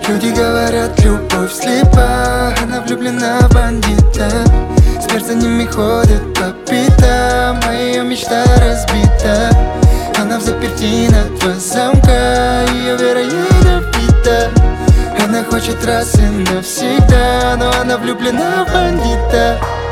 Люди говорят, любовь слепа, она влюблена в бандита. Смерть за ними ходит по пятам, а ее мечта разбита. Она взаперти на два замка, ее вера ядовита. Она хочет раз и навсегда, но она влюблена в бандита.